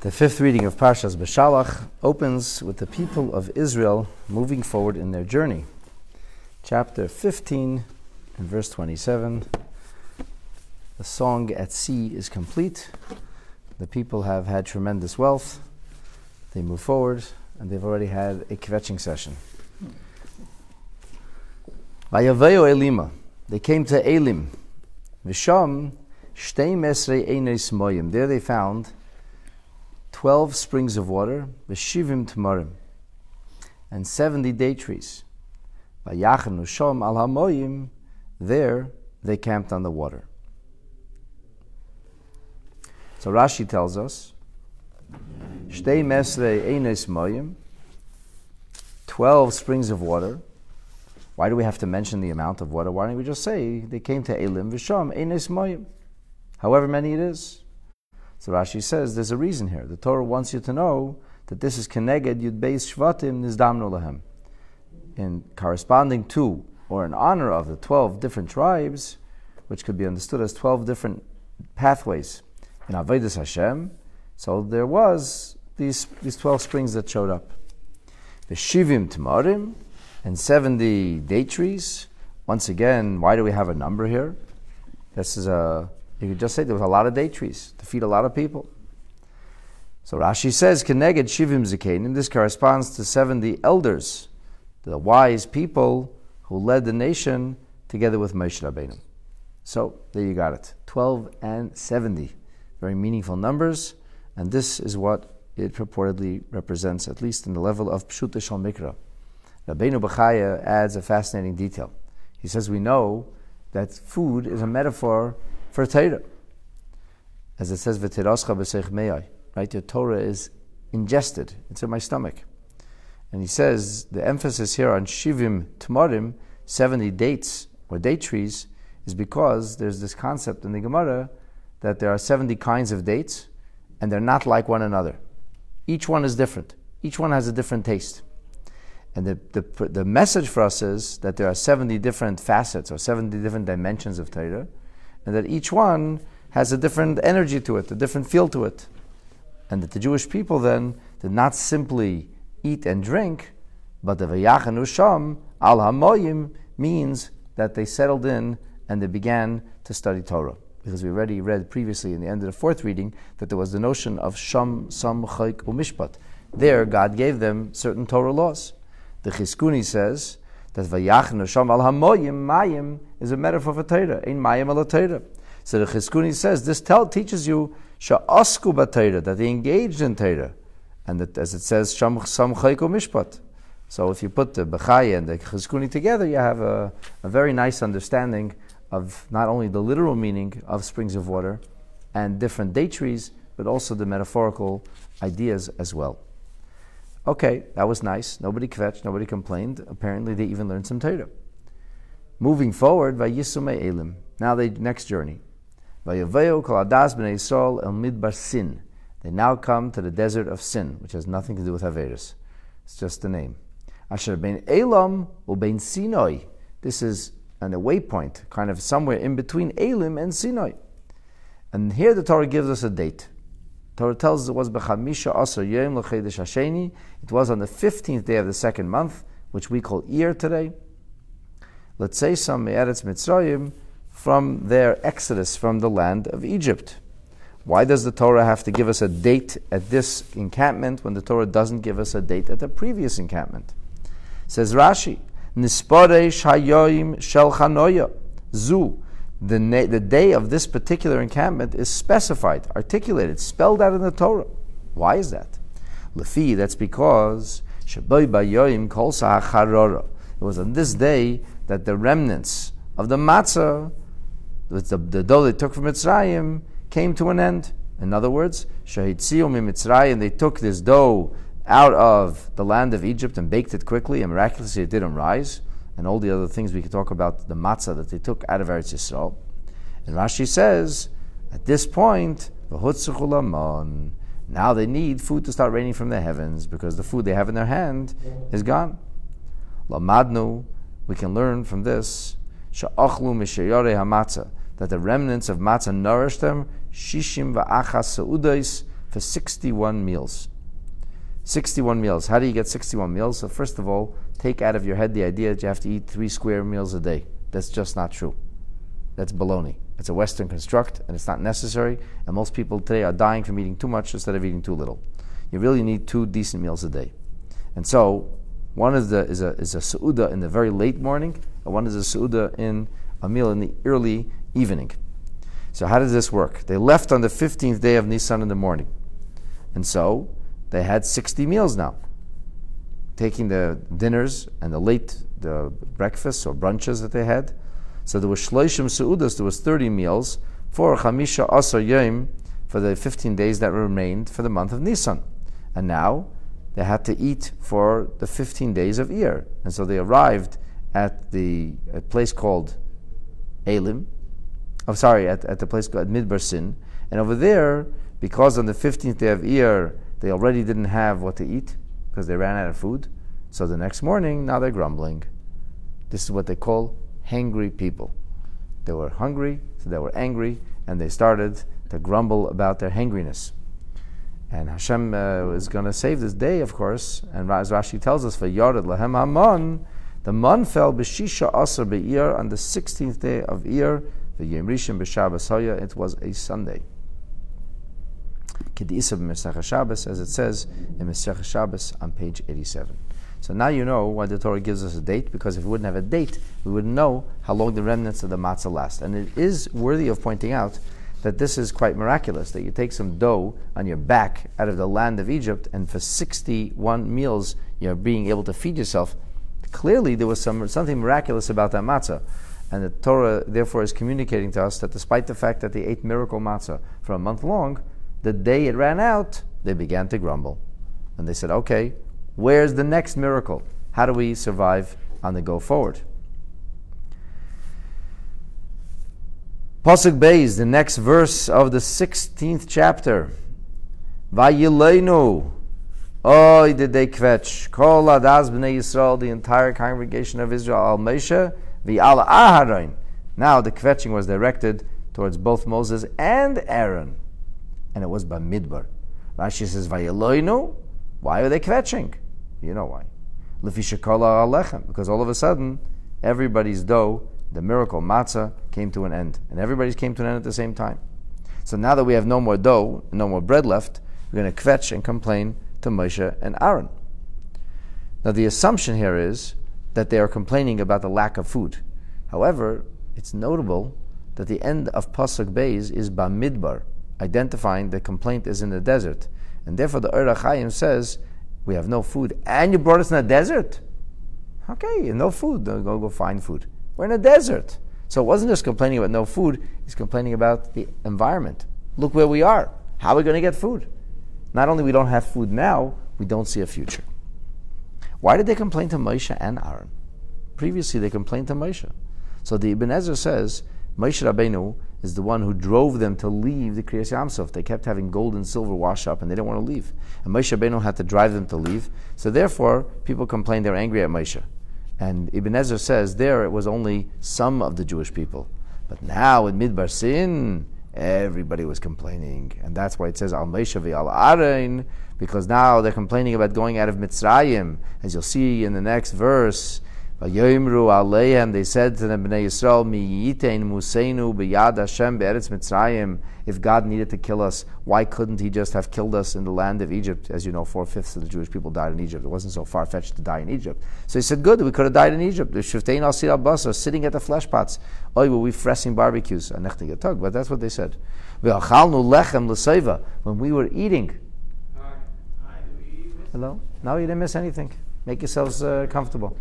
The fifth reading of Parshas Beshalach opens with the people of Israel moving forward in their journey. Chapter 15 and verse 27. The song at sea is complete. The people have had tremendous wealth. They move forward and they've already had a kvetching session. Vayavayu Elima. They came to Elim. Visham shtei mesrei eines moyim. There they found 12 springs of water, v'shivim tamarim, and 70 date trees. Vayachanu sham al hamoyim. There they camped on the water. So Rashi tells us, Shtei mesrei eines moyim, 12 springs of water. Why do we have to mention the amount of water? Why don't we just say they came to Elim v'sham eines moyim, however many it is? So Rashi says there's a reason here. The Torah wants you to know that this is Keneged Yud Beis Shvatim Nizdamnu Lahem. In corresponding to, or in honor of, the 12 different tribes, which could be understood as 12 different pathways in Avodas Hashem, so there was these 12 springs that showed up. The Shivim Tamarim, and 70 date trees. Once again, why do we have a number here? This is you could just say there was a lot of date trees to feed a lot of people. So Rashi says, Keneged Shivim Zakenim, this corresponds to 70 elders, the wise people who led the nation together with Moshe Rabbeinu. So there you got it, 12 and 70. Very meaningful numbers, and this is what it purportedly represents, at least in the level of Pshuta Shal Mikra. Rabbeinu Bechaya adds a fascinating detail. He says we know that food is a metaphor for Torah. As it says, V'tirascha b'seich me'ai, right? Your Torah is ingested. It's in my stomach. And he says the emphasis here on Shivim Tamarim, 70 dates or date trees, is because there's this concept in the Gemara that there are 70 kinds of dates and they're not like one another. Each one is different. Each one has a different taste. And the message for us is that there are 70 different facets or 70 different dimensions of Torah, and that each one has a different energy to it, a different feel to it. And that the Jewish people then did not simply eat and drink, but the Vayachanu Sham al hamoyim means that they settled in and they began to study Torah. Because we already read previously in the end of the fourth reading that there was the notion of Sham, Sam, Chayk, Umishpat. There, God gave them certain Torah laws. The Chizkuni says that Vayachnu Sham al hamoyim, mayim, is a metaphor for Torah. Ein mayim ala Torah. So the Chizkuni says this teaches you sha'asku b'Torah, that they engaged in Torah, and that, as it says, Sham Chayk Umishpat. So if you put the Bechaya and the Chizkuni together, you have a very nice understanding of not only the literal meaning of springs of water and different date trees, but also the metaphorical ideas as well. Okay, that was nice. Nobody kvetched, nobody complained. Apparently they even learned some Torah. Moving forward, Vayisume Elim. Now the next journey. Vayavayu kol adas b'nei Yisrael el midbar Sin. They now come to the desert of Sin, which has nothing to do with Averis. It's just the name. Asher bein Elam ubein Sinai. This is a waypoint, kind of somewhere in between Elim and Sinai. And here the Torah gives us a date. Torah tells us it was b'chamisha asar yom l'chedesh hasheni. It was on the 15th day of the second month, which we call Iyar today. Let's say some me'eretz Mitzrayim, from their exodus from the land of Egypt. Why does the Torah have to give us a date at this encampment when the Torah doesn't give us a date at the previous encampment? Says Rashi, Nisparesh hayoim shel chanoya zu. The day of this particular encampment is specified, articulated, spelled out in the Torah. Why is that? Lefi, that's because Shaboy bayoim kol sa'acharora. It was on this day that the remnants of the matzah, the dough they took from Mitzrayim, came to an end. In other words, Shahitziu mi Mitzrayim, they took this dough out of the land of Egypt and baked it quickly, and miraculously it didn't rise. And all the other things we could talk about, the matzah that they took out of Eretz Yisrael. And Rashi says, at this point, now they need food to start raining from the heavens, because the food they have in their hand is gone. Lamadnu, we can learn from this, that the remnants of matzah nourished them, shishim va'achas sa'udais, for 61 meals. 61 meals. How do you get 61 meals? So first of all, take out of your head the idea that you have to eat 3 square meals a day. That's just not true. That's baloney. It's a Western construct, and it's not necessary. And most people today are dying from eating too much instead of eating too little. You really need 2 decent meals a day. And so, one is a seudah in the very late morning, and one is a seudah in a meal in the early evening. So how does this work? They left on the 15th day of Nisan in the morning. And so, they had 60 meals now. Taking the dinners and the breakfasts or brunches that they had. So there was shloishim seudas, there was 30 meals for chamisha asar yom, for the 15 days that remained for the month of Nisan. And now they had to eat for the 15 days of Iyar. And so they arrived at a place called Elim. At the place called Midbar Sin. And over there, because on the 15th day of Iyar, they already didn't have what to eat because they ran out of food. So the next morning, now they're grumbling. This is what they call hangry people. They were hungry, so they were angry, and they started to grumble about their hangriness. And Hashem is going to save this day, of course. And as Rashi tells us, "Vayared lahem hamon," the man fell b'shisha asar be'iyar on the 16th day of Iyar. V'yom rishon b'Shabbos haya. It was a Sunday. K'di'isa b'Mesach Shabbos, as it says in Mesach Shabbos on page 87. So now you know why the Torah gives us a date, because if we wouldn't have a date, we wouldn't know how long the remnants of the matzah last. And it is worthy of pointing out that this is quite miraculous, that you take some dough on your back out of the land of Egypt, and for 61 meals you're being able to feed yourself. Clearly there was something miraculous about that matzah. And the Torah therefore is communicating to us that despite the fact that they ate miracle matzah for a month long, the day it ran out, they began to grumble. And they said, okay, where's the next miracle? How do we survive on the go forward? Pasuk Beis, the next verse of the 16th chapter. Vayileinu. Oh, did they kvetch. Kol adas b'nei Yisrael, the entire congregation of Israel, al Moshe, v'al Aharon. Now the kvetching was directed towards both Moses and Aaron. And it was Bamidbar. Rashi says, Vayileinu. Why are they kvetching? You know why. Because all of a sudden, everybody's dough, the miracle matzah, came to an end. And everybody's came to an end at the same time. So now that we have no more dough, no more bread left, we're going to kvetch and complain to Moshe and Aaron. Now the assumption here is that they are complaining about the lack of food. However, it's notable that the end of Pasuk Beis is Bamidbar, identifying the complaint is in the desert. And therefore the Or HaChaim says, we have no food, and you brought us in a desert? Okay, no food, go find food. We're in a desert. So it wasn't just complaining about no food, he's complaining about the environment. Look where we are. How are we going to get food? Not only we don't have food now, we don't see a future. Why did they complain to Moshe and Aaron? Previously they complained to Moshe. So the Ibn Ezra says, Moshe Rabbeinu is the one who drove them to leave the Kriyas Yamsuf. They kept having gold and silver wash up and they didn't want to leave. And Moshe Rabbeinu had to drive them to leave. So therefore, people complained, they're angry at Moshe. And Ibn Ezra says there it was only some of the Jewish people. But now in Midbar Sin, everybody was complaining. And that's why it says, Al Moshe v'al Aaron, because now they're complaining about going out of Mitzrayim. As you'll see in the next verse, V'yoimru aleihem, they said to the Bnei Yisrael, Mi yitein museinu b'yad Hashem be'eretz Mitzrayim. If God needed to kill us, why couldn't He just have killed us in the land of Egypt? As you know, 4/5 of the Jewish people died in Egypt. It wasn't so far-fetched to die in Egypt. So He said, good, we could have died in Egypt. The Shiftein al-Sir al-Basar, sitting at the flesh pots. Oy, were we fressing barbecues? But that's what they said. V'achalnu lechem l'seiva. When we were eating. Hello? No, you didn't miss anything. Make yourselves comfortable.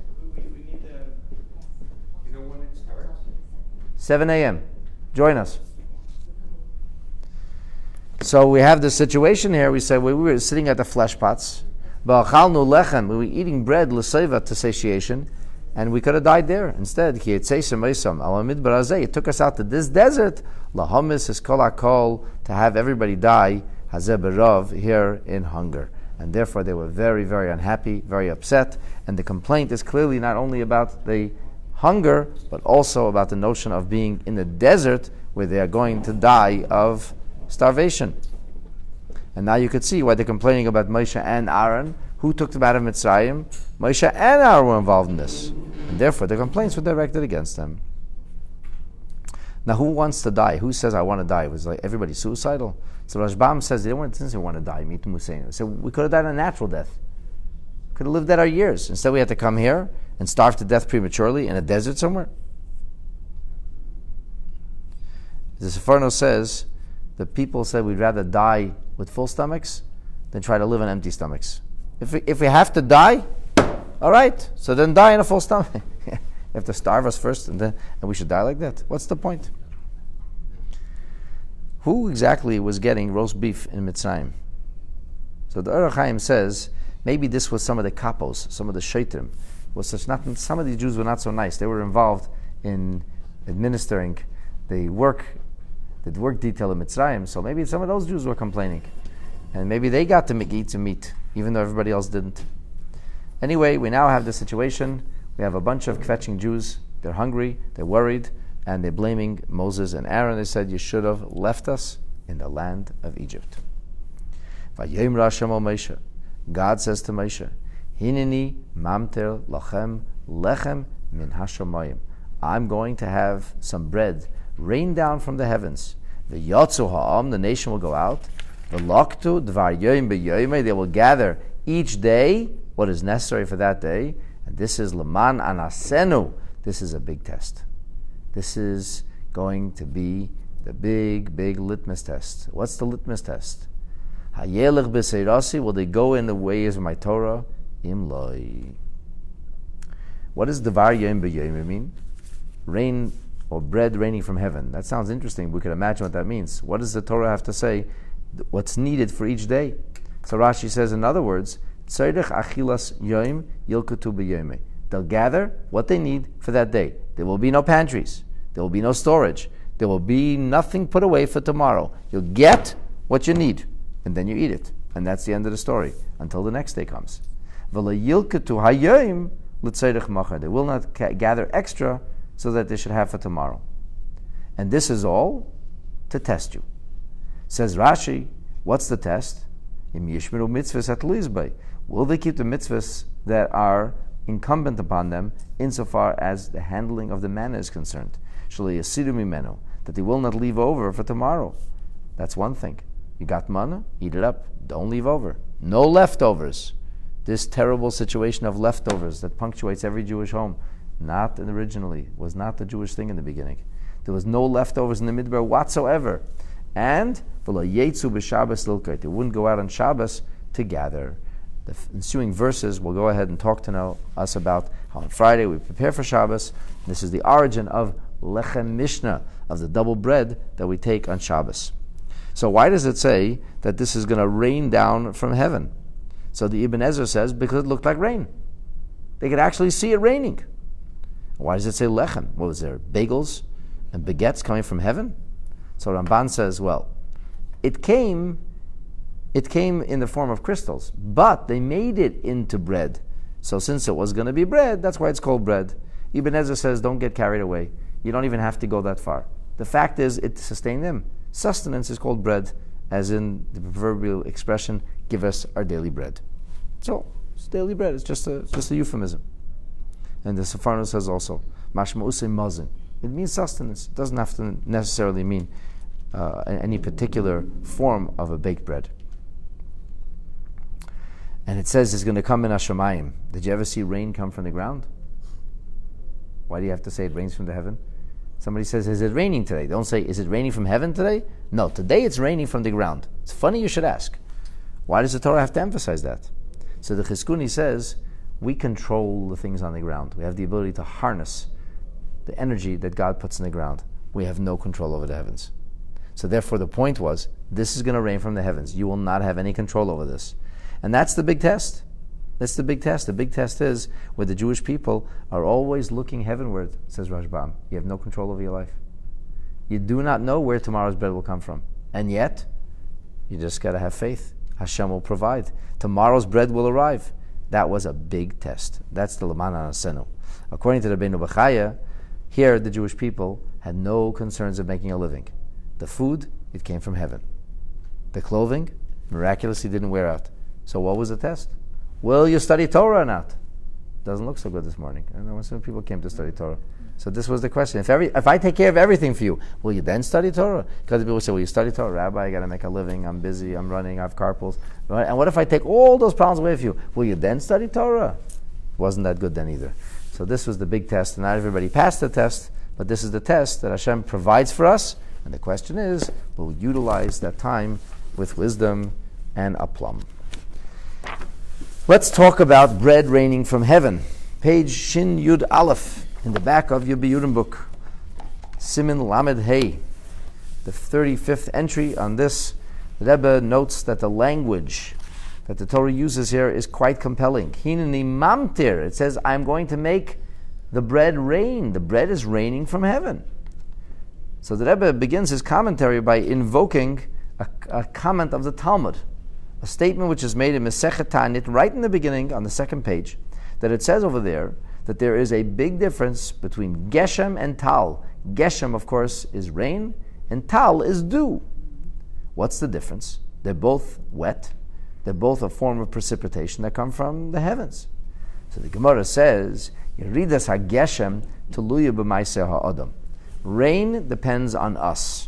7 a.m. Join us. So we have this situation here. We said we were sitting at the flesh pots. Ba'achalnu lechem. We were eating bread l'seiva to satiation, and we could have died there. Instead, ki yetzeisem eisam al midbar hazeh. It took us out to this desert. Lahamis is kol hakol, to have everybody die hazeh berav, here in hunger. And therefore they were very, very unhappy, very upset. And the complaint is clearly not only about the hunger, but also about the notion of being in the desert where they are going to die of starvation. And now you could see why they're complaining about Moshe and Aaron. Who took them out of Mitzrayim? Moshe and Aaron were involved in this. And therefore, the complaints were directed against them. Now, who wants to die? Who says, I want to die? It was like everybody suicidal. So Rashbam says, they didn't say want to die. Mitum Hussein. So we could have died a natural death. Could have lived out our years. Instead, we had to come here and starve to death prematurely in a desert somewhere. The Sefarno says, the people said we'd rather die with full stomachs than try to live on empty stomachs. If we have to die, all right, so then die in a full stomach. You have to starve us first, and we should die like that. What's the point? Who exactly was getting roast beef in Mitzrayim? So the Orach Chaim says maybe this was some of the kapos, some of the shaitrim. Some of the Jews were not so nice. They were involved in administering the work detail in Mitzrayim. So maybe some of those Jews were complaining, and maybe they got to eat some meat, even though everybody else didn't. Anyway, we now have the situation. We have a bunch of kvetching Jews. They're hungry, they're worried, and they're blaming Moses and Aaron. They said, you should have left us in the land of Egypt. Vayom Hashem al Moshe. God says to Moshe, Hineni mamter lachem lechem min hashamayim. I'm going to have some bread rain down from the heavens. V'yotzu ha'am, the nation will go out. V'loktu dvar yoyim b'yoyimei, they will gather each day what is necessary for that day. And this is Laman Anasenu. This is a big test. This is going to be the big, big litmus test. What's the litmus test? Hayelech b'seirasi, will they go in the ways of my Torah? Imloi. What does Devar Yom B'Yom mean? Rain or bread raining from heaven. That sounds interesting. We could imagine what that means. What does the Torah have to say? What's needed for each day? So Rashi says, in other words, Tzarech achilas yom yilkutu b'yomei. They'll gather what they need for that day. There will be no pantries. There will be no storage. There will be nothing put away for tomorrow. You'll get what you need, and then you eat it. And that's the end of the story, until the next day comes. V'la yilkutu hayom l'tzarech machar. They will not gather extra so that they should have for tomorrow. And this is all to test you. Says Rashi, what's the test? Im yishmeru mitzvahs atluis bei. Will they keep the mitzvahs that are incumbent upon them insofar as the handling of the manna is concerned? Shelo yasidu mimenu, that they will not leave over for tomorrow. That's one thing. You got manna, eat it up. Don't leave over. No leftovers. This terrible situation of leftovers that punctuates every Jewish home, not originally, was not the Jewish thing in the beginning. There was no leftovers in the Midbar whatsoever. And they wouldn't go out on Shabbos to gather. The ensuing verses will go ahead and talk to us about how on Friday we prepare for Shabbos. This is the origin of Lechem Mishnah, of the double bread that we take on Shabbos. So why does it say that this is going to rain down from heaven? So the Ibn Ezra says, because it looked like rain. They could actually see it raining. Why does it say Lechem? What was there? Bagels and baguettes coming from heaven? So Ramban says, well, it came in the form of crystals, but they made it into bread. So since it was going to be bread, that's why it's called bread. Ibn Ezra says, don't get carried away. You don't even have to go that far. The fact is, it sustained them. Sustenance is called bread, as in the proverbial expression, give us our daily bread. So, it's daily bread. It's just a euphemism. And the Sefarno says also, mashma usay mazin. It means sustenance. It doesn't have to necessarily mean any particular form of a baked bread. And it says it's going to come in Hashemayim. Did you ever see rain come from the ground? Why do you have to say it rains from the heaven? Somebody says, is it raining today? Don't say, is it raining from heaven today? No, today it's raining from the ground. It's funny you should ask. Why does the Torah have to emphasize that? So the Chizkuni says, we control the things on the ground. We have the ability to harness the energy that God puts in the ground. We have no control over the heavens. So therefore the point was, this is going to rain from the heavens. You will not have any control over this. And that's the big test. That's the big test. The big test is where the Jewish people are always looking heavenward, says Rashbam. You have no control over your life. You do not know where tomorrow's bread will come from. And yet, you just got to have faith. Hashem will provide. Tomorrow's bread will arrive. That was a big test. That's the Laman Anasenu. According to the Rabbeinu Bechaya, here the Jewish people had no concerns of making a living. The food, it came from heaven. The clothing, Miraculously didn't wear out. So what was the test? Will you study Torah or not? Doesn't look so good this morning. I know some people came to study Torah. So this was the question. If I take care of everything for you, will you then study Torah? Because people say, will you study Torah? Rabbi, I got to make a living. I'm busy. I'm running. I have carpools. Right? And what if I take all those problems away from you? Will you then study Torah? Wasn't that good then either. So this was the big test. And not everybody passed the test, but this is the test that Hashem provides for us. And the question is, will we utilize that time with wisdom and aplomb? Let's talk about bread raining from heaven. Page Shin Yud Aleph in the back of your Biyurim book. Simin Lamed Hey. The 35th entry on this. The Rebbe notes that the language that the Torah uses here is quite compelling. Hineni mamtir. It says, I'm going to make the bread rain. The bread is raining from heaven. So the Rebbe begins his commentary by invoking a comment of the Talmud. A statement which is made in Masechet Ta'anit right in the beginning on the second page, that it says over there that there is a big difference between Geshem and Tal. Geshem, of course, is rain, and Tal is dew. What's the difference? They're both wet. They're both a form of precipitation that come from the heavens. So the Gemara says, Yeridas HaGeshem Tuluya B'maaseh ha'adam. Rain depends on us.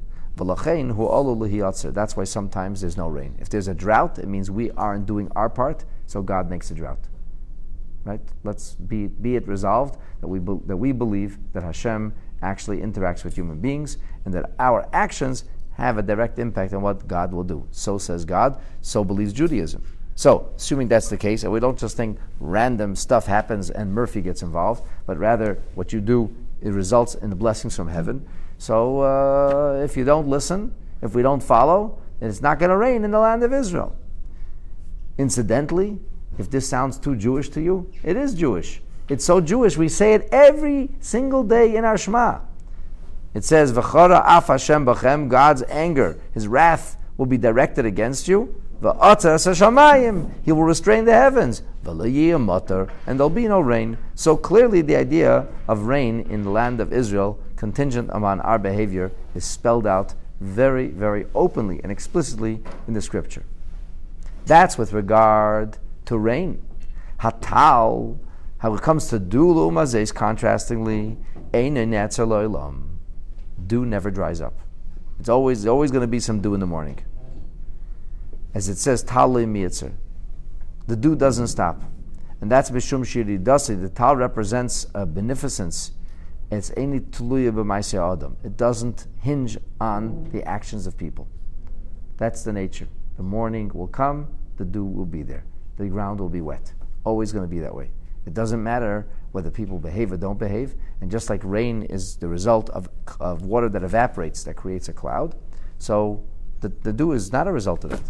That's why sometimes there's no rain. If there's a drought, it means we aren't doing our part, so God makes a drought. Right? Let's be it resolved that we believe that Hashem actually interacts with human beings and that our actions have a direct impact on what God will do. So says God, so believes Judaism. So, assuming that's the case, and we don't just think random stuff happens and Murphy gets involved, but rather what you do, it results in the blessings from heaven. So if you don't listen, if we don't follow, then it's not going to rain in the land of Israel. Incidentally, if this sounds too Jewish to you, it is Jewish. It's so Jewish, we say it every single day in our Shema. It says, V'chara af Hashem b'chem, God's anger, His wrath will be directed against you. V'atzas hashamayim, He will restrain the heavens. V'layiyah matar, and there'll be no rain. So clearly the idea of rain in the land of Israel, contingent upon our behavior, is spelled out very, very openly and explicitly in the scripture. That's with regard to rain. Hatal, how it comes to dulu mazes, contrastingly, ein netzer lo'olam. Dew never dries up. It's always going to be some dew in the morning. As it says, tal mi'itzer. The dew doesn't stop. And that's b'shum shiri dasi. The tal represents a beneficence. It's any tuluya b'maaseh adam. It doesn't hinge on the actions of people. That's the nature. The morning will come, the dew will be there. The ground will be wet. Always going to be that way. It doesn't matter whether people behave or don't behave. And just like rain is the result of water that evaporates, that creates a cloud, so the dew is not a result of it.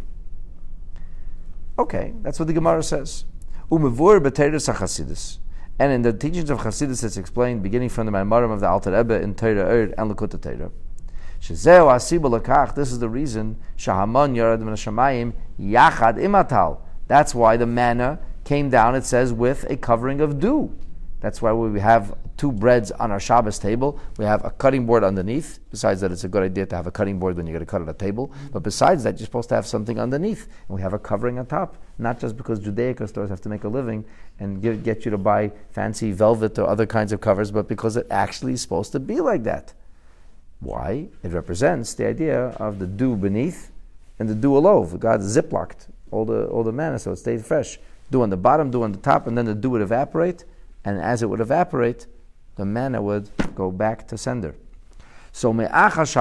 Okay, that's what the Gemara says. Umevur b'teiras HaChasidus. And in the teachings of Chasidus, it's explained, beginning from the Maimarim of the Alter Rebbe in Torah and Lekutei Torah. Shezeu asiba lekach. This is the reason Shahaman yarad min hashamayim yachad imatal. That's why the manna came down, it says, with a covering of dew. That's why we have two breads on our Shabbos table. We have a cutting board underneath. Besides that, it's a good idea to have a cutting board when you're going to cut at a table. But besides that, you're supposed to have something underneath. And we have a covering on top. Not just because Judaica stores have to make a living and get you to buy fancy velvet or other kinds of covers, but because it actually is supposed to be like that. Why? It represents the idea of the dew beneath and the dew alove. God ziplocked all the manna so it stayed fresh. Dew on the bottom, dew on the top, and then the dew would evaporate. And as it would evaporate, the manna would go back to sender. So because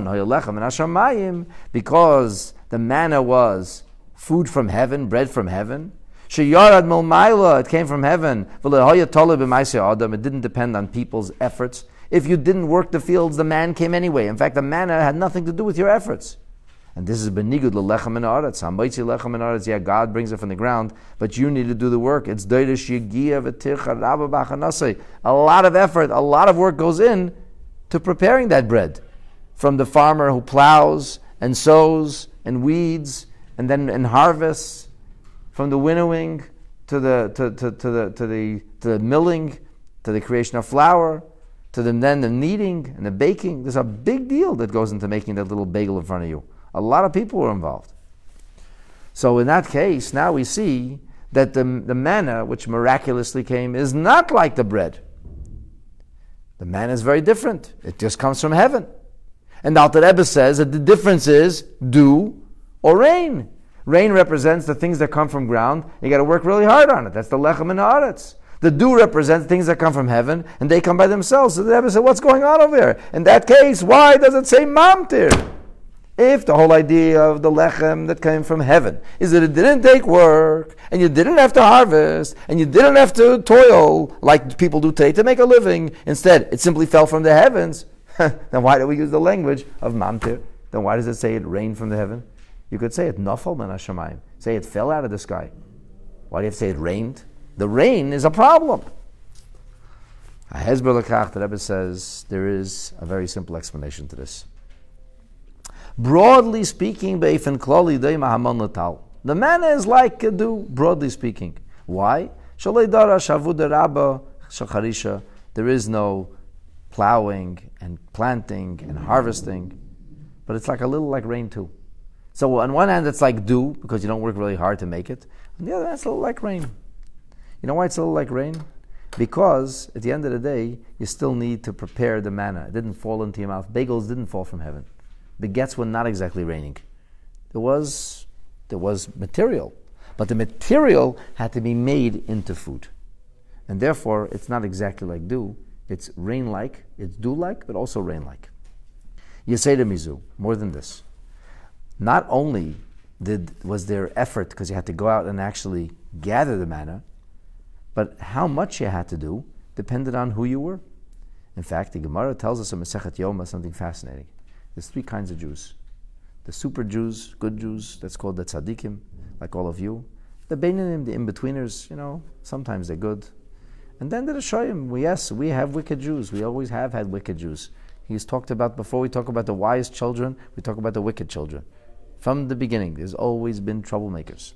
the manna was food from heaven, bread from heaven, it came from heaven. It didn't depend on people's efforts. If you didn't work the fields, the man came anyway. In fact, the manna had nothing to do with your efforts. And this is benigud l'lechem min haaretz. Hamaitzi lechem min haaretz. Yeah, God brings it from the ground, but you need to do the work. It's doidesh yegia v'tircha rabba b'chanasei. A lot of effort, a lot of work goes in to preparing that bread. From the farmer who plows and sows and weeds and then harvests, from the winnowing to the milling, to the creation of flour, to then the kneading and the baking. There's a big deal that goes into making that little bagel in front of you. A lot of people were involved. So in that case, now we see that the manna, which miraculously came, is not like the bread. The manna is very different. It just comes from heaven. And the Alter Rebbe says that the difference is dew or rain. Rain represents the things that come from ground. You got to work really hard on it. That's the lechem and haaretz. The dew represents things that come from heaven, and they come by themselves. So the Rebbe said, what's going on over here? In that case, why does it say mamtir? If the whole idea of the lechem that came from heaven is that it didn't take work, and you didn't have to harvest, and you didn't have to toil like people do today to make a living, instead it simply fell from the heavens, then why do we use the language of mamtir? Then why does it say it rained from the heaven? You could say it nafal min hashamayim. Say it fell out of the sky. Why do you have to say it rained? The rain is a problem. Hezbollah Kach, the Rebbe says, there is a very simple explanation to this. Broadly speaking, the manna is like a dew, broadly speaking. Why? There is no plowing and planting and harvesting, but it's like a little like rain too. So on one hand it's like dew, because you don't work really hard to make it. On the other hand, it's a little like rain. You know why it's a little like rain? Because at the end of the day, you still need to prepare the manna. It didn't fall into your mouth. Bagels didn't fall from heaven. Baguettes were not exactly raining. There was material, but the material had to be made into food. And therefore, it's not exactly like dew. It's rain-like, it's dew-like, but also rain-like. You say to Mizu, more than this. Not only was there effort, because you had to go out and actually gather the manna, but how much you had to do depended on who you were. In fact, the Gemara tells us in Masechet Yoma something fascinating. There's three kinds of Jews. The super Jews, good Jews, that's called the tzaddikim, like all of you. The Beinanim, the in-betweeners, sometimes they're good. And then the Rishayim, yes, we have wicked Jews. We always have had wicked Jews. He's talked about, before we talk about the wise children, we talk about the wicked children. From the beginning, there's always been troublemakers.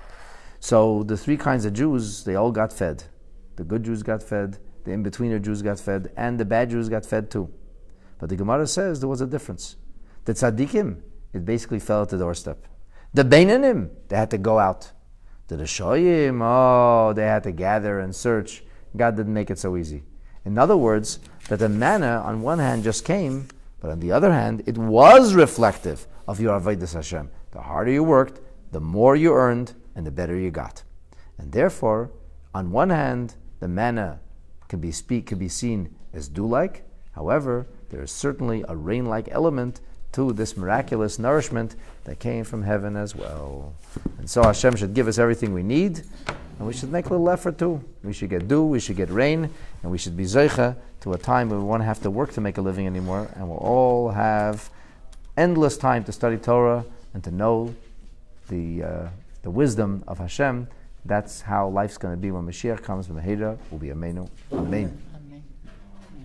So the three kinds of Jews, they all got fed. The good Jews got fed, the in-betweener Jews got fed, and the bad Jews got fed too. But the Gemara says there was a difference. The tzaddikim, it basically fell at the doorstep. The beinanim, they had to go out. The rishoyim, they had to gather and search. God didn't make it so easy. In other words, that the manna on one hand just came, but on the other hand, it was reflective of your avodas Hashem. The harder you worked, the more you earned, and the better you got. And therefore, on one hand, the manna could be seen as dew-like. However, there is certainly a rain-like element to this miraculous nourishment that came from heaven as well. And so Hashem should give us everything we need, and we should make a little effort too. We should get dew, we should get rain, and we should be zeicha to a time where we won't have to work to make a living anymore, and we'll all have endless time to study Torah and to know the wisdom of Hashem. That's how life's going to be when Mashiach comes. When Mehira will be Ameinu. Amen.